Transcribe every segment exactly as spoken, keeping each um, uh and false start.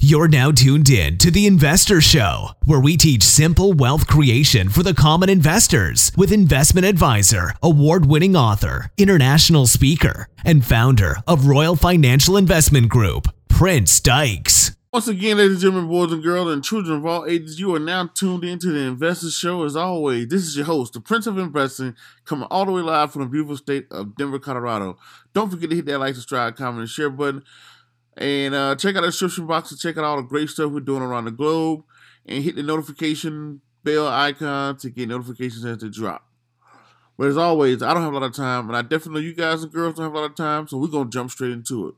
You're now tuned in to The Investor Show, where we teach simple wealth creation for the common investors with investment advisor, award-winning author, international speaker, and founder of Royal Financial Investment Group, Prince Dykes. Once again, ladies and gentlemen, boys and girls, and children of all ages, you are now tuned into The Investor Show. As always, this is your host, the Prince of Investing, coming all the way live from the beautiful state of Denver, Colorado. Don't forget to hit that like, subscribe, comment, and share button. And uh, check out the description box to check out all the great stuff we're doing around the globe. And hit the notification bell icon to get notifications as they drop. But as always, I don't have a lot of time. And I definitely know you guys and girls don't have a lot of time. So we're going to jump straight into it.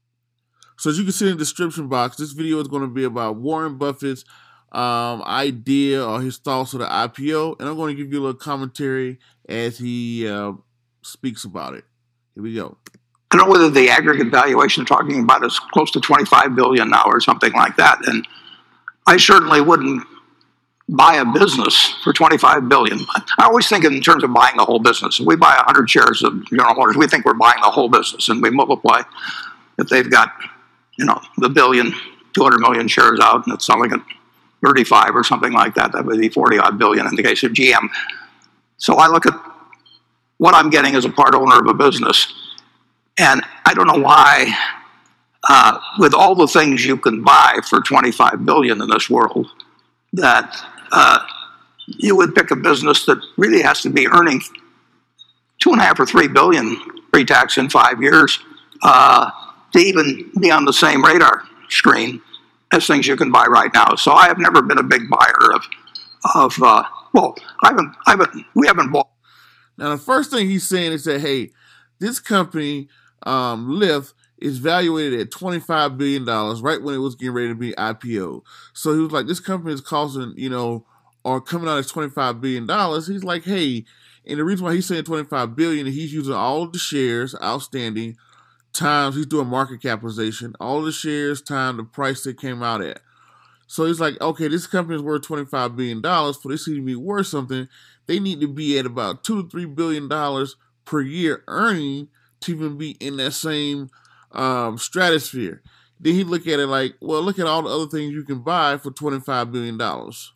So as you can see in the description box, this video is going to be about Warren Buffett's um, idea or his thoughts of the I P O. And I'm going to give you a little commentary as he uh, speaks about it. Here we go. I don't know whether the aggregate valuation talking about is close to twenty-five billion dollars now or something like that. And I certainly wouldn't buy a business for twenty-five billion dollars. I always think in terms of buying the whole business. If we buy one hundred shares of General Motors, we think we're buying the whole business, and we multiply. If they've got, you know, the billion, two hundred million shares out, and it's selling at thirty-five or something like that, that would be forty odd billion in the case of G M. So I look at what I'm getting as a part owner of a business. And I don't know why, uh, with all the things you can buy for twenty-five billion dollars in this world, that uh, you would pick a business that really has to be earning two and a half or three billion pre-tax in five years uh, to even be on the same radar screen as things you can buy right now. So I have never been a big buyer of, of uh, well, I haven't, I haven't, we haven't bought. Now the first thing he's saying is that, hey, this company, um, Lyft, is valuated at twenty-five billion dollars right when it was getting ready to be I P O. So he was like, this company is costing, you know, or coming out as twenty-five billion dollars. He's like, hey, and the reason why he's saying twenty-five billion dollars, he's using all of the shares outstanding times, he's doing market capitalization, all of the shares times the price they came out at. So he's like, okay, this company is worth twenty-five billion dollars. For this to be worth something, they need to be at about two to three billion dollars per year earning to even be in that same um, stratosphere. Then he look at it like, well, look at all the other things you can buy for twenty-five billion dollars.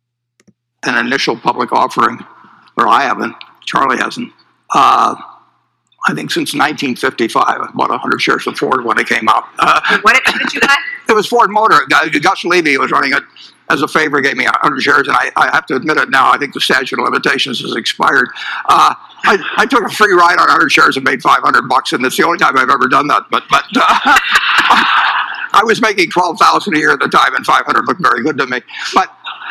An initial public offering, or I haven't, Charlie hasn't. Uh, I think since nineteen fifty-five, I bought one hundred shares of Ford when it came out. Uh, what did you buy? It was Ford Motor. Gus Levy was running it as a favor, gave me one hundred shares, and I, I have to admit it now, I think the statute of limitations has expired. Uh, I, I took a free ride on one hundred shares and made five hundred bucks, and it's the only time I've ever done that. But but uh, I was making twelve thousand a year at the time, and five hundred looked very good to me. But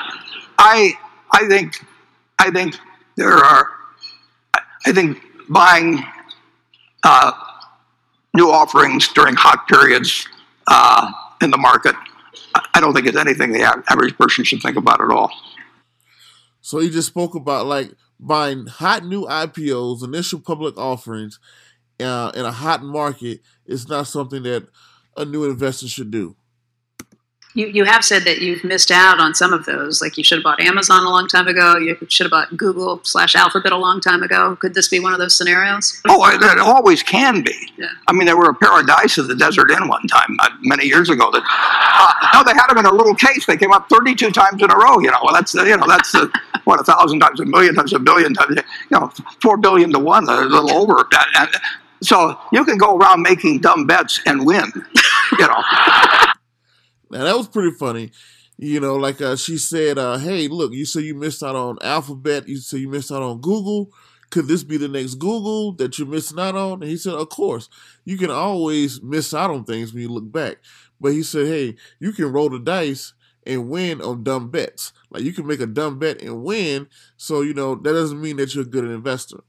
I I think I think there are I think buying uh, new offerings during hot periods uh, in the market, I don't think it's anything the average person should think about at all. So he just spoke about like buying hot new I P Os, initial public offerings, uh, in a hot market is not something that a new investor should do. You you have said that you've missed out on some of those. Like you should have bought Amazon a long time ago. You should have bought Google slash Alphabet a long time ago. Could this be one of those scenarios? Oh, it always can be. Yeah. I mean, there were a paradise of the Desert Inn one time, uh, many years ago. That uh, no, they had them in a little case. They came up thirty-two times in a row. You know, well, that's uh, you know that's uh, what a thousand times, a million times, a billion times. You know, four billion to one, a little over. And, and so you can go around making dumb bets and win. You know. Now, that was pretty funny. You know, like uh, she said, uh, hey, look, you say you missed out on Alphabet. You say you missed out on Google. Could this be the next Google that you're missing out on? And he said, of course. You can always miss out on things when you look back. But he said, hey, you can roll the dice and win on dumb bets. Like, you can make a dumb bet and win. So, you know, that doesn't mean that you're a good investor.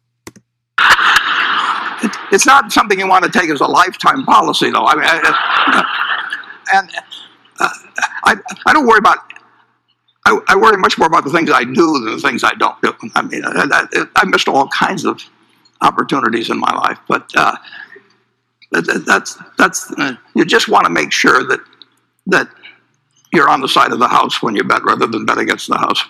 It's not something you want to take as a lifetime policy, though. I mean, I, and... Uh, I, I don't worry about, I, I worry much more about the things I do than the things I don't do. I mean, I, I, I missed all kinds of opportunities in my life, but uh, that, that's, that's uh, you just want to make sure that, that you're on the side of the house when you bet rather than bet against the house.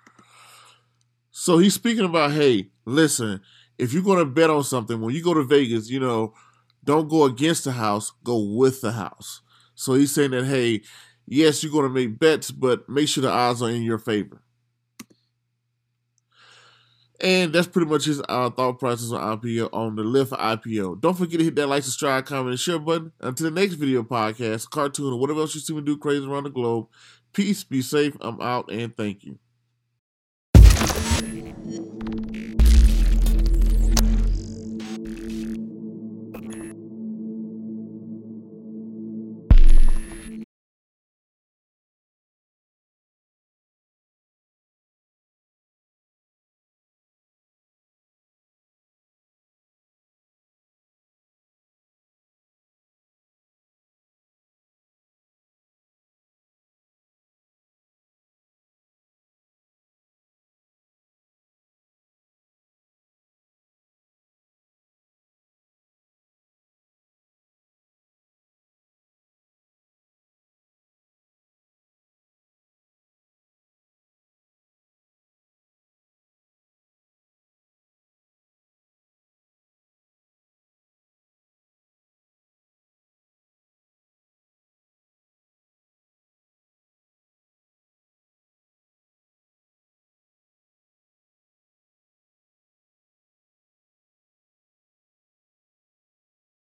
So he's speaking about, hey, listen, if you're going to bet on something, when you go to Vegas, you know, don't go against the house, go with the house. So he's saying that, hey, yes, you're going to make bets, but make sure the odds are in your favor. And that's pretty much his uh, thought process on I P O, on the Lyft I P O. Don't forget to hit that like, subscribe, comment, and share button. Until the next video podcast, cartoon, or whatever else you see me do crazy around the globe. Peace, be safe, I'm out, and thank you.